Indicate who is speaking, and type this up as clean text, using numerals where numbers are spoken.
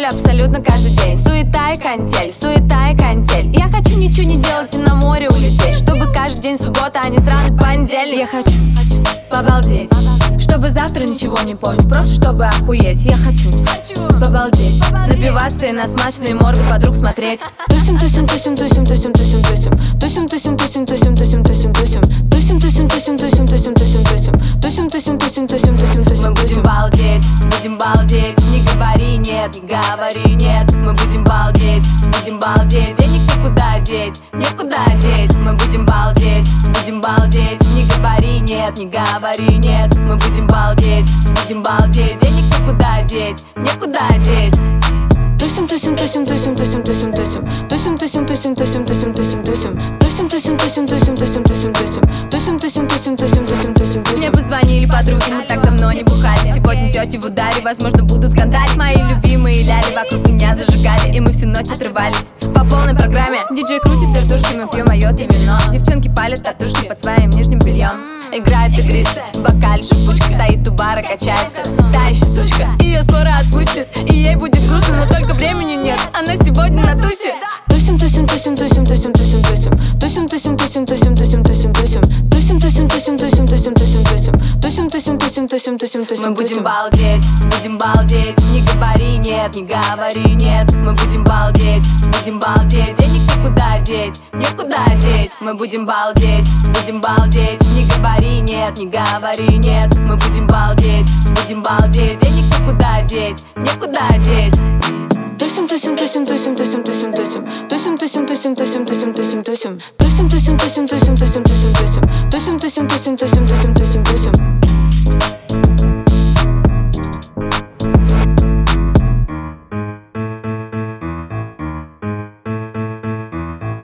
Speaker 1: неделю, абсолютно каждый день. Суета и контель, суета и контель. Я хочу ничего не делать и на море улететь, чтобы каждый день суббота, а не сраный понедельник. Я хочу побалдеть, чтобы завтра ничего не помнить, просто чтобы охуеть. Я хочу побалдеть, напиваться и на смачные морды подруг смотреть. Тусим, тусим, тусим, тусим, тусим, тусим, тусим. Тусим, тусим, тусим, тусим, тусим, тусим, тусим. Тусим, тусим, тусим, тусим, тусим, тусим, тусим. Тусим, тусим, тусим, тусим, тусим, тусим. Мы будем балдеть, будем балдеть. Не говори нет, не говори нет. Мы будем балдеть, будем балдеть. Денег никуда деть, некуда деть. Мы будем балдеть, будем балдеть. Не говори нет, не говори нет. Мы будем балдеть, будем балдеть. Денег никуда деть, некуда деть. Тусим, тусим, тусим, тусим, тусим, тусим, тусим. Тусим, тусим, тусим, тусим, тусим, тусим, тусим. Тусим, тусим, тусим, тусим, тусим, тусим, тусим. Тусим, тусим, тусим, тусим, тусим, тусим, тусим. Мне позвонили подруги, мы так давно не бухали. Сегодня тети в ударе, возможно, будут скандалить. Мои любимые ляли вокруг меня зажигали, и мы всю ночь отрывались по полной программе. Диджей крутит вертушки, мы пьем майот и вино. Девчонки палят татушки под своим нижним бельем. Играет игристо, в бокале шипучка, стоит у бара, качается. Та еще сучка, ее скоро отпустит, и ей будет грустно, но только времени нет. Она сегодня на тусе. Тусим, тусим, тусим, тусим, тусим, тусим, тусим. Тусим, тусим, тусим, тусим, тусим, тусим, тусим. Тусим, тусим, тусим, тусим, тусим, тусим, тусим. Тусим, тусим, тусим, тусим, тусим, тусим. Мы будем балдеть, будем балдеть. Не говори нет, не говори нет. Мы будем балдеть, будем балдеть. Денег никуда деть, некуда деть. Мы будем балдеть, будем балдеть. Не говори нет, не говори нет. Мы будем балдеть, будем балдеть. Денег никуда деть, некуда деть. Тусим, тусим, тусим, тусим, тусим, тусим, тусим. Тусим, тусим, тусим, тусим, тусим, тусим, тусим. Тусим, тусим, тусим, тусим, тусим, тусим, тусим. Тусим, тусим, тусим, тусим, тусим, тусим, тусим.